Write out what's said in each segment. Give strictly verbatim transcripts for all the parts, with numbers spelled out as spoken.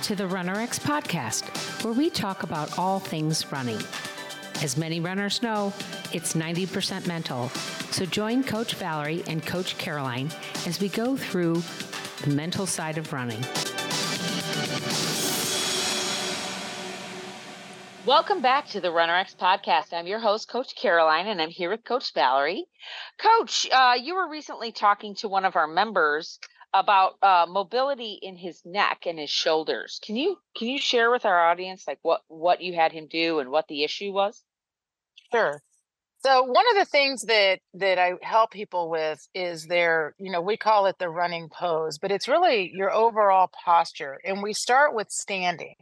to the RunnerX podcast, where we talk about all things running. As many runners know, it's ninety percent mental. So join Coach Valerie and Coach Caroline as we go through the mental side of running. Welcome back to the RunnerX podcast. I'm your host, Coach Caroline, and I'm here with Coach Valerie. Coach, uh, you were recently talking to one of our members about uh, mobility in his neck and his shoulders. Can you can you share with our audience like what what you had him do and what the issue was? Sure. So one of the things that that I help people with is their, you know, we call it the running pose, but it's really your overall posture. And we start with standing.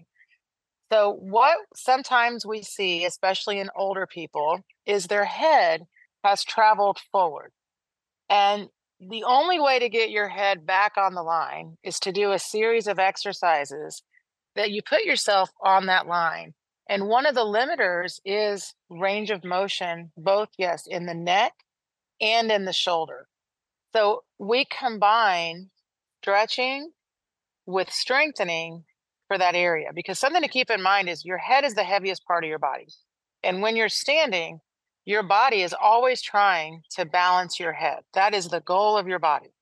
So what sometimes we see, especially in older people, is their head has traveled forward. And the only way to get your head back on the line is to do a series of exercises that you put yourself on that line. And one of the limiters is range of motion, both, yes, in the neck and in the shoulder. So we combine stretching with strengthening for that area, because something to keep in mind is your head is the heaviest part of your body. And when you're standing, your body is always trying to balance your head. That is the goal of your body.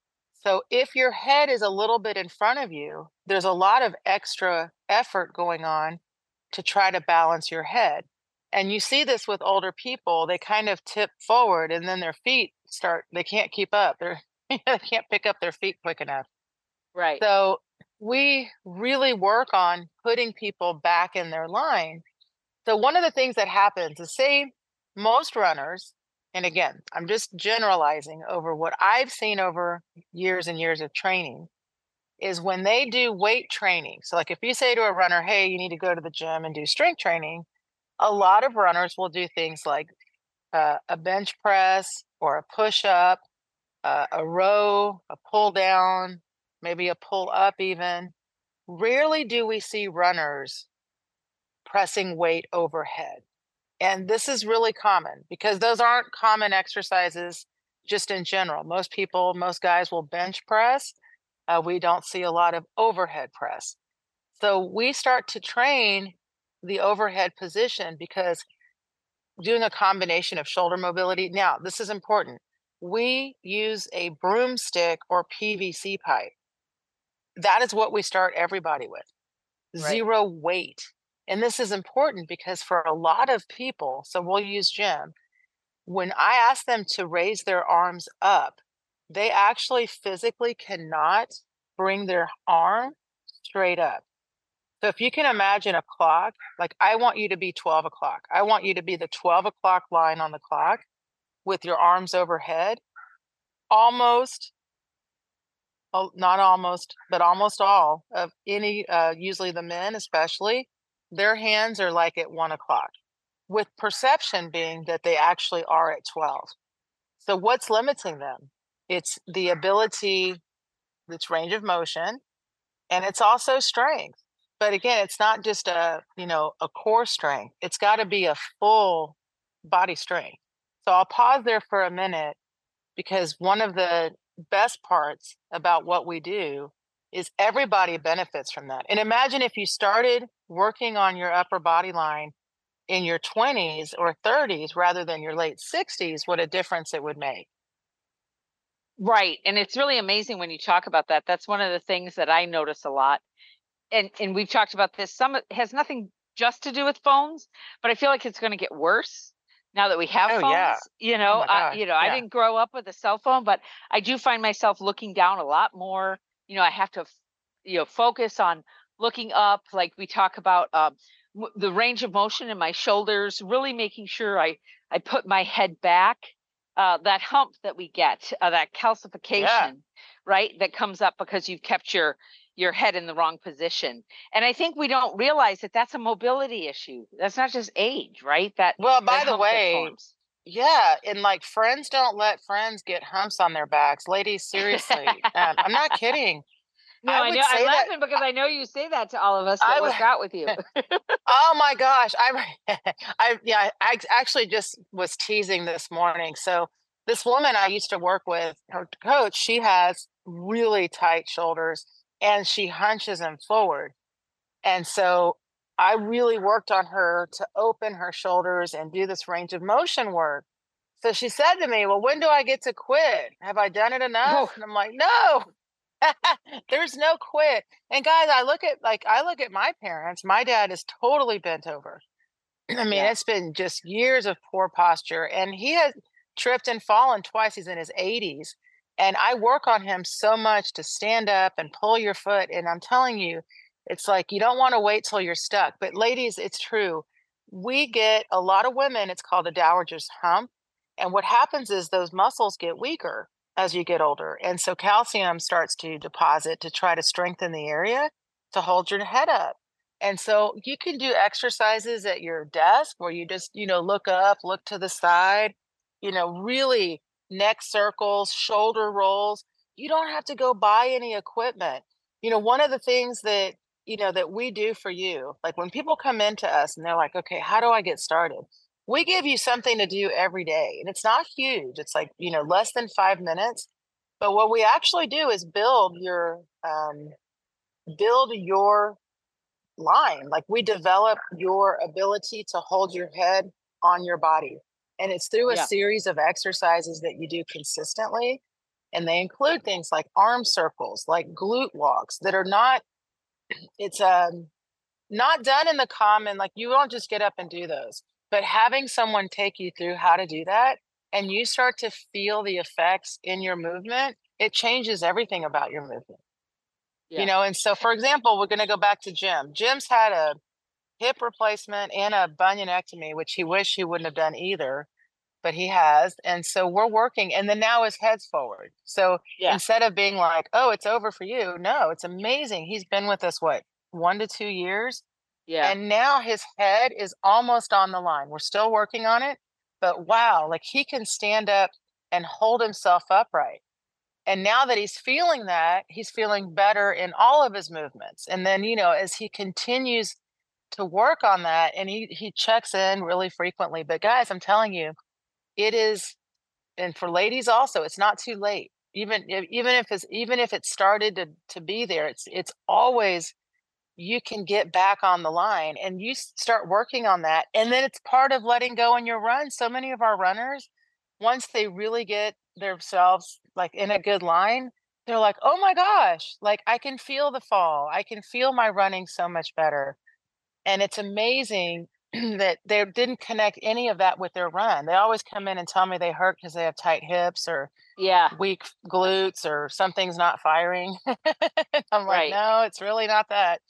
So if your head is a little bit in front of you, there's a lot of extra effort going on to try to balance your head. And you see this with older people, they kind of tip forward and then their feet start, they can't keep up. They're, they can't pick up their feet quick enough. Right. So we really work on putting people back in their line. So one of the things that happens is, say most runners, and again, I'm just generalizing over what I've seen over years and years of training, is when they do weight training. So like if you say to a runner, hey, you need to go to the gym and do strength training, a lot of runners will do things like uh, a bench press or a push up, uh, a row, a pull down, maybe a pull up even. Rarely do we see runners pressing weight overhead. And this is really common because those aren't common exercises just in general. Most people, most guys will bench press. Uh, we don't see a lot of overhead press. So we start to train the overhead position because doing a combination of shoulder mobility. Now, this is important. We use a broomstick or P V C pipe. That is what we start everybody with. Right. Zero weight. And this is important because for a lot of people, so we'll use Jim, when I ask them to raise their arms up, they actually physically cannot bring their arm straight up. So if you can imagine a clock, like I want you to be twelve o'clock. I want you to be the twelve o'clock line on the clock with your arms overhead. Almost, oh, not almost, but almost all of any, uh, usually the men especially, their hands are like at one o'clock, with perception being that they actually are at twelve. So what's limiting them? It's the ability, it's range of motion, and it's also strength. But again, it's not just a, you know, a core strength. It's got to be a full body strength. So I'll pause there for a minute because one of the best parts about what we do is everybody benefits from that. And imagine if you started working on your upper body line in your twenties or thirties rather than your late sixties, what a difference it would make. Right. And it's really amazing when you talk about that. That's one of the things that I notice a lot. And and we've talked about this. Some it has nothing just to do with phones, but I feel like it's going to get worse now that we have Oh, phones. yeah. You Oh know, my I, gosh. you know, I Yeah. didn't grow up with a cell phone, but I do find myself looking down a lot more. You know, I have to, you know, focus on looking up. Like we talk about um, w- the range of motion in my shoulders, really making sure I I put my head back. Uh, that hump that we get, uh, that calcification, Yeah. right, that comes up because you've kept your your head in the wrong position. And I think we don't realize that that's a mobility issue. That's not just age, right? That Well, that by the hump that way, forms. yeah, and like friends don't let friends get humps on their backs. Ladies, seriously. Um, I'm not kidding. No, I I know. would I'm say that laughing because I know you say that to all of us that I work out with you. would. Oh my gosh. I, I, yeah, I actually just was teasing this morning. So this woman I used to work with, her coach, she has really tight shoulders and she hunches them forward. And so I really worked on her to open her shoulders and do this range of motion work. So she said to me, well, when do I get to quit? Have I done it enough? Oh, And I'm like, no, there's no quit. And guys, I look at like I look at my parents. My dad is totally bent over. I mean, yeah. it's been just years of poor posture, and he has tripped and fallen twice. He's in his eighties, and I work on him so much to stand up and pull your foot. And I'm telling you, it's like you don't want to wait till you're stuck. But ladies, it's true. We get a lot of women, it's called the dowager's hump. And what happens is those muscles get weaker as you get older. And so calcium starts to deposit to try to strengthen the area to hold your head up. And so you can do exercises at your desk where you just, you know, look up, look to the side, you know, really neck circles, shoulder rolls. You don't have to go buy any equipment. You know, one of the things that, you know, that we do for you, like when people come into us and they're like, okay, how do I get started? We give you something to do every day. And it's not huge. It's like, you know, less than five minutes. But what we actually do is build your um build your line. Like we develop your ability to hold your head on your body. And it's through a Yeah. series of exercises that you do consistently. And they include things like arm circles, like glute walks that are not, it's um not done in the common, like you won't just get up and do those, but having someone take you through how to do that and you start to feel the effects in your movement, it changes everything about your movement. You Yeah. know, and so for example, we're going to go back to Jim. Jim's had a hip replacement and a bunionectomy, which he wished he wouldn't have done either, but he has. And so we're working, and then now his head's forward. So Yeah. instead of being like, oh, it's over for you, no, it's amazing. He's been with us, what, one to two years? Yeah. And now his head is almost on the line. We're still working on it, but wow, like he can stand up and hold himself upright. And now that he's feeling that, he's feeling better in all of his movements. And then, you know, as he continues to work on that, and he he checks in really frequently. But guys, I'm telling you, it is, and for ladies also, it's not too late. Even if, even if it's even if it started to to be there, it's it's always, you can get back on the line and you s- start working on that. And then it's part of letting go in your run. So many of our runners, once they really get themselves like in a good line, they're like, oh my gosh, like I can feel the fall. I can feel my running so much better. And it's amazing that they didn't connect any of that with their run. They always come in and tell me they hurt because they have tight hips or Yeah. weak glutes or something's not firing. I'm like, Right. no, it's really not that.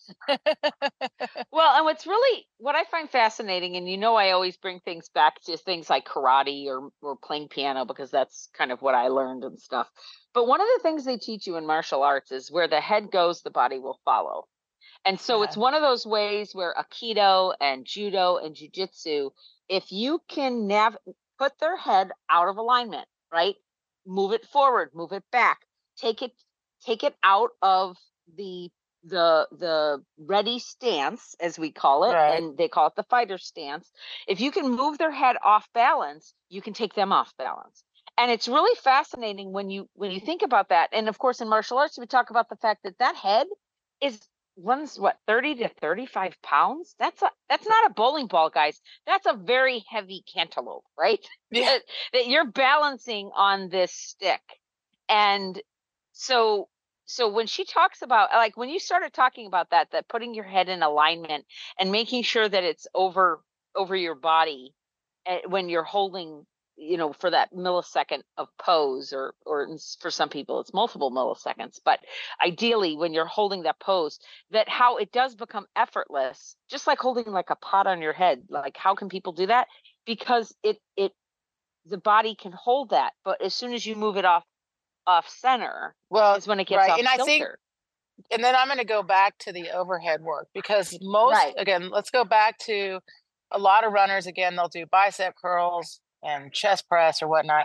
Well, and what's really what I find fascinating, and you know, I always bring things back to things like karate or or playing piano because that's kind of what I learned and stuff. But one of the things they teach you in martial arts is where the head goes, the body will follow. And so Yeah. it's one of those ways where Aikido and Judo and Jiu-Jitsu, if you can nav put their head out of alignment, right? Move it forward, move it back, take it, take it out of the the the ready stance, as we call it, Right. and they call it the fighter stance. If you can move their head off balance, you can take them off balance. And it's really fascinating when you when you think about that. And of course, in martial arts, we talk about the fact that that head is runs what thirty to thirty-five pounds. That's a that's not a bowling ball, guys. That's a very heavy cantaloupe, right? Yeah. that, that you're balancing on this stick. And so so when she talks about, like, when you started talking about that, that putting your head in alignment and making sure that it's over over your body, eh, when you're holding, you know, for that millisecond of pose, or or in s- for some people it's multiple milliseconds, but ideally when you're holding that pose, that how it does become effortless, just like holding like a pot on your head. Like, how can people do that? Because it it the body can hold that, but as soon as you move it off off center Well, is when it gets right. off And I think, kilter. and then I'm going to go back to the overhead work because most, Right. again, let's go back to a lot of runners. Again, they'll do bicep curls and chest press or whatnot.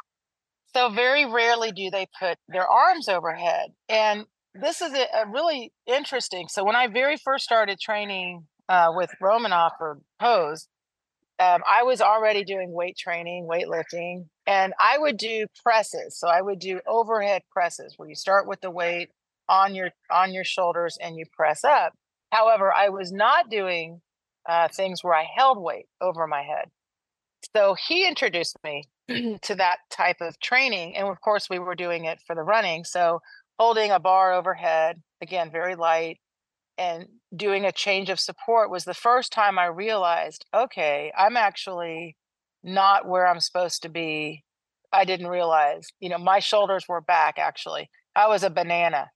So very rarely do they put their arms overhead. And this is a, a really interesting. So when I very first started training uh, with Romanoff or Pose, um, I was already doing weight training, weightlifting, and I would do presses. So I would do overhead presses where you start with the weight on your on your shoulders and you press up. However, I was not doing uh, things where I held weight over my head. So he introduced me to that type of training. And of course, we were doing it for the running. So holding a bar overhead, again, very light, and doing a change of support was the first time I realized, okay, I'm actually not where I'm supposed to be. I didn't realize, you know, my shoulders were back actually. I was a banana.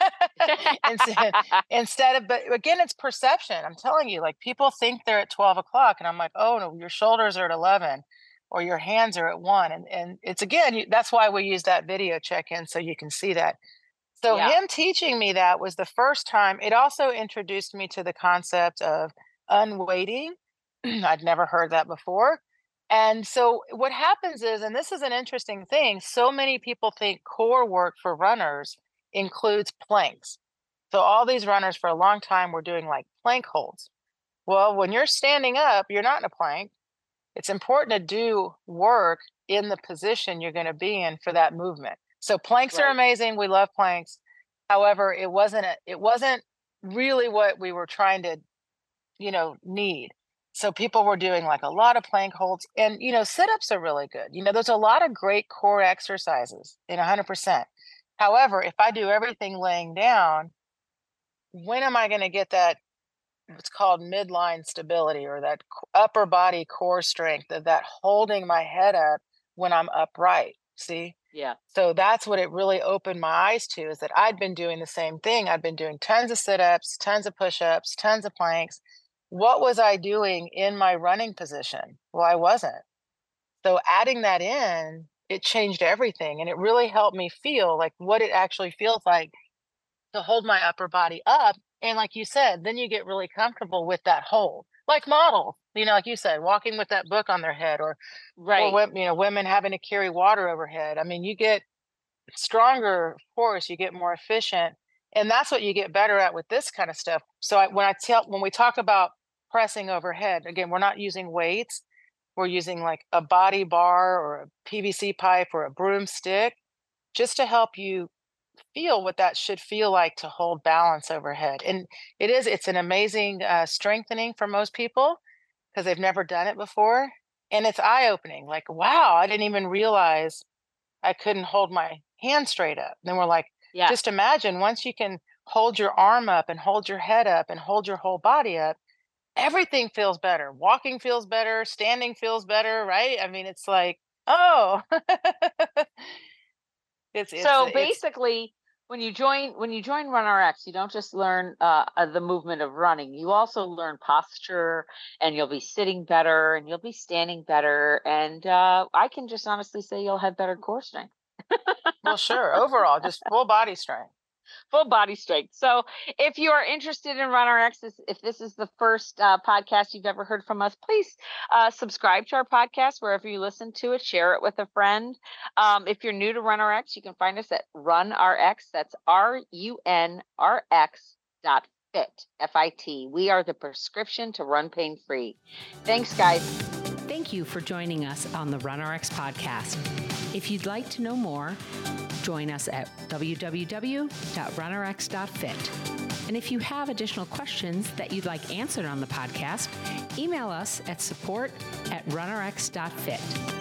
instead, instead of, but again, it's perception. I'm telling you, like people think they're at twelve o'clock and I'm like, oh no, your shoulders are at eleven or your hands are at one. And, and it's again, you, that's why we use that video check-in so you can see that. So Yeah. him teaching me that was the first time. It also introduced me to the concept of unweighting. I'd never heard that before. And so what happens is, and this is an interesting thing, so many people think core work for runners includes planks. So all these runners for a long time were doing like plank holds. Well, when you're standing up, you're not in a plank. It's important to do work in the position you're going to be in for that movement. So planks Right. are amazing. We love planks. However, it wasn't a, it wasn't really what we were trying to, you know, need. So people were doing like a lot of plank holds, and you know, sit-ups are really good. You know, there's a lot of great core exercises in one hundred percent. However, if I do everything laying down, when am I going to get that what's called midline stability or that c- upper body core strength of that holding my head up when I'm upright? See? Yeah. So that's what it really opened my eyes to, is that I'd been doing the same thing. I'd been doing tons of sit-ups, tons of push-ups, tons of planks. What was I doing in my running position? Well, I wasn't. So adding that in, it changed everything. And it really helped me feel like what it actually feels like to hold my upper body up. And like you said, then you get really comfortable with that hold. Like models, you know, like you said, walking with that book on their head, or or Right. wo- you know, women having to carry water overhead. I mean, you get stronger, of course, you get more efficient, and that's what you get better at with this kind of stuff. So I, when I tell when we talk about pressing overhead, again, we're not using weights. We're using like a body bar or a P V C pipe or a broomstick, just to help you feel what that should feel like to hold balance overhead. And it is, it's an amazing uh, strengthening for most people because they've never done it before. And it's eye opening, like, wow, I didn't even realize I couldn't hold my hand straight up. Then we're like, Yeah. just imagine once you can hold your arm up and hold your head up and hold your whole body up, everything feels better. Walking feels better, standing feels better, right? I mean, it's like, oh, it's it's So it's basically, when you join when you join RunRx, you don't just learn uh, uh, the movement of running. You also learn posture, and you'll be sitting better, and you'll be standing better. And uh, I can just honestly say you'll have better core strength. well, sure. Overall, just full body strength. Full body strength. So if you are interested in RunRx, this- if this is the first uh, podcast you've ever heard from us, please uh, subscribe to our podcast wherever you listen to it. Share it with a friend. Um, if you're new to RunRx, you can find us at RunRx. That's R U N R X dot fit, F I T. We are the prescription to run pain free. Thanks, guys. Thank you for joining us on the RunRx podcast. If you'd like to know more, join us at w w w dot run r x dot fit. And if you have additional questions that you'd like answered on the podcast, email us at support at run r x dot fit.